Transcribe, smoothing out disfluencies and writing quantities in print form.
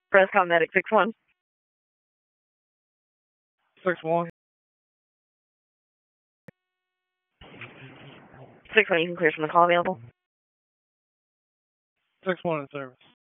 Prescott Medic 6-1. 6-1. 6-1, you can clear from the call available. 6-1 in service.